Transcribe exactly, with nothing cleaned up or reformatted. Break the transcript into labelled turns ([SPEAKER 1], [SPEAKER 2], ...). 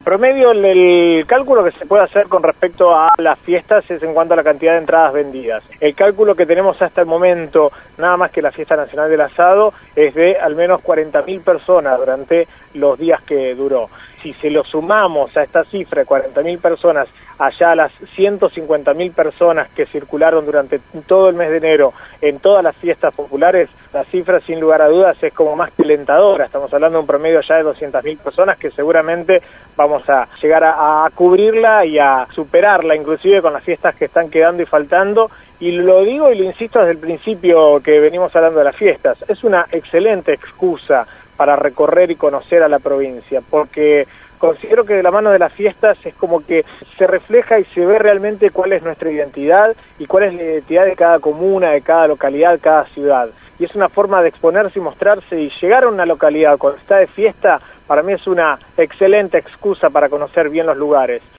[SPEAKER 1] promedio, el, el cálculo que se puede hacer con respecto a las fiestas es en cuanto a la cantidad de entradas vendidas. El cálculo que tenemos hasta el momento, nada más que la Fiesta Nacional del Asado, es de al menos cuarenta mil personas durante los días que duró. Si se lo sumamos a esta cifra de cuarenta mil personas, allá a las ciento cincuenta mil personas que circularon durante todo el mes de enero en todas las fiestas populares, la cifra sin lugar a dudas es como más que alentadora. Estamos hablando de un promedio ya de doscientas mil personas que seguramente vamos a llegar a, a cubrirla y a superarla, inclusive con las fiestas que están quedando y faltando. Y lo digo y lo insisto desde el principio que venimos hablando de las fiestas, es una excelente excusa para recorrer y conocer a la provincia, porque considero que de la mano de las fiestas es como que se refleja y se ve realmente cuál es nuestra identidad y cuál es la identidad de cada comuna, de cada localidad, de cada ciudad. Y es una forma de exponerse y mostrarse, y llegar a una localidad cuando está de fiesta, para mí es una excelente excusa para conocer bien los lugares.